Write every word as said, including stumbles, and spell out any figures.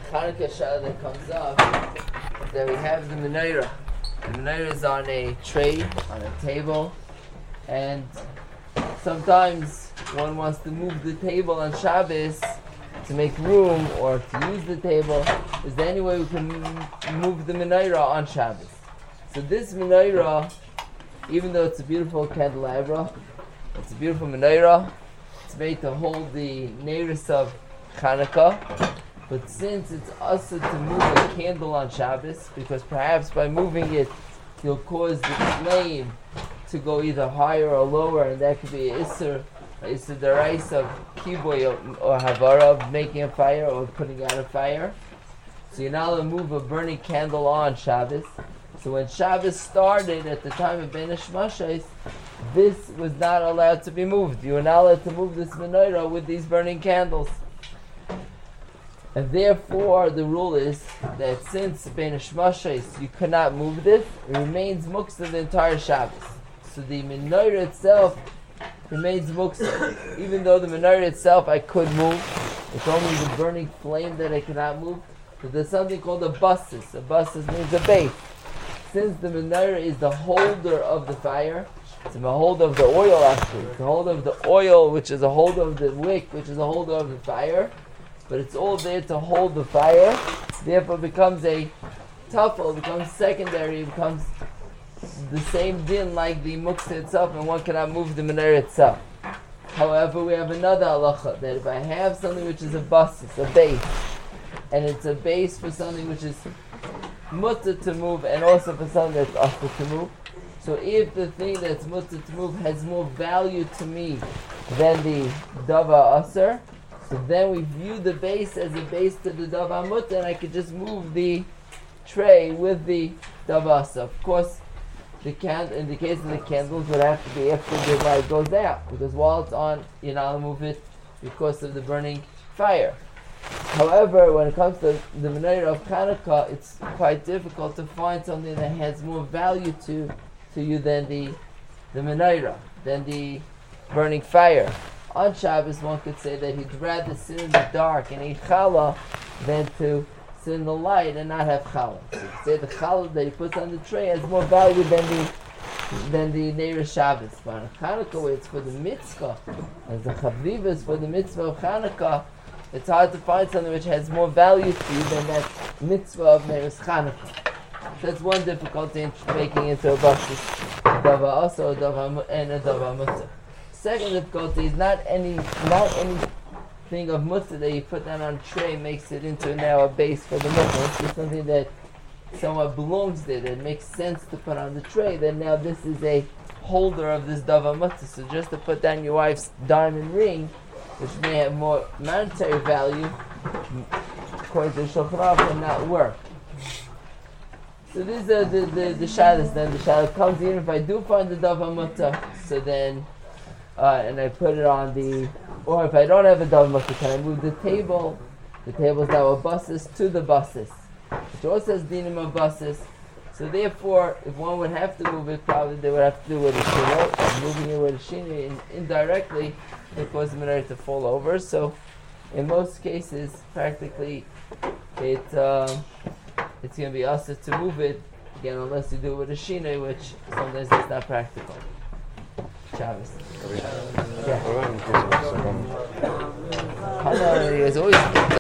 Hanukkah Shah that comes up, that we have the menorah. The menorah is on a tray, on a table, and sometimes one wants to move the table on Shabbos to make room or to use the table. Is there any way we can move the menorah on Shabbos? So this menorah, even though it's a beautiful candelabra, it's a beautiful menorah, it's made to hold the neiros of Hanukkah. But since it's also to move a candle on Shabbos, because perhaps by moving it, you'll cause the flame to go either higher or lower, and that could be Isser, Isser Darais of Kiboy or Havara, of making a fire or putting out a fire. So you're not allowed to move a burning candle on Shabbos. So when Shabbos started at the time of Ben Ishmashais, this was not allowed to be moved. You were not allowed to move this menorah with these burning candles. And therefore, the rule is that since Ben Ishmashais you cannot move this, it remains muktzah the entire Shabbos. So the menorah itself remains muktzah. Even though the menorah itself I could move, it's only the burning flame that I cannot move. But there's something called a basis. A basis means a base. Since the menorah is the holder of the fire, it's the holder of the oil actually, it's the holder of the oil, which is a holder of the wick, which is a holder of the fire, but it's all there to hold the fire, therefore it becomes a tuffle, it becomes secondary, it becomes the same din like the muktzah itself, and one cannot move the menorah itself. However, we have another halacha, that if I have something which is a basis, a base, and it's a base for something which is mutter to move and also for something that's usher to move. So if the thing that's mutter to move has more value to me than the dava usher, so then we view the base as a base to the dava mutter, and I could just move the tray with the dava usher. Of course, the can in the case of the candles would have to be after the light goes out, because while it's on, you're not allowed to move it because of the burning fire. However, when it comes to the menorah of Hanukkah, it's quite difficult to find something that has more value to to you than the the menorah, than the burning fire. On Shabbos, one could say that he'd rather sit in the dark and eat challah than to sit in the light and not have challah. So you could say the challah that he puts on the tray has more value than the than the neiros Shabbos. But on Hanukkah, where it's for the mitzvah, as the chavriva is for the mitzvah of Hanukkah, it's hard to find something which has more value to you than that mitzvah of Neiros Chanukah. That's one difficulty in making into a basis dava also and a dava mutter. Second difficulty is not any not anything of mutter that you put down on a tray makes it into now a base for the mutter. It's just something that somewhat belongs there, that makes sense to put on the tray. Then now this is a holder of this dava mutter. So just to put down your wife's diamond ring, which may have more monetary value, according to Shulchan Aruch, will not work. So this is the the the, the shadas. Then the shadas comes in. If I do find the dava mutter, so then uh, and I put it on the, or if I don't have a dava mutter, can I move the table? The table is now a basis to the basis, which also has dinim of basis. So therefore, if one would have to move it, probably they would have to do with a shino. Moving it with a shino in, indirectly, it causes the menorah to fall over. So, in most cases, practically, it um, it's going to be us to move it again, unless you do it with a shino, which sometimes is not practical. Shabbos. Yeah. It's always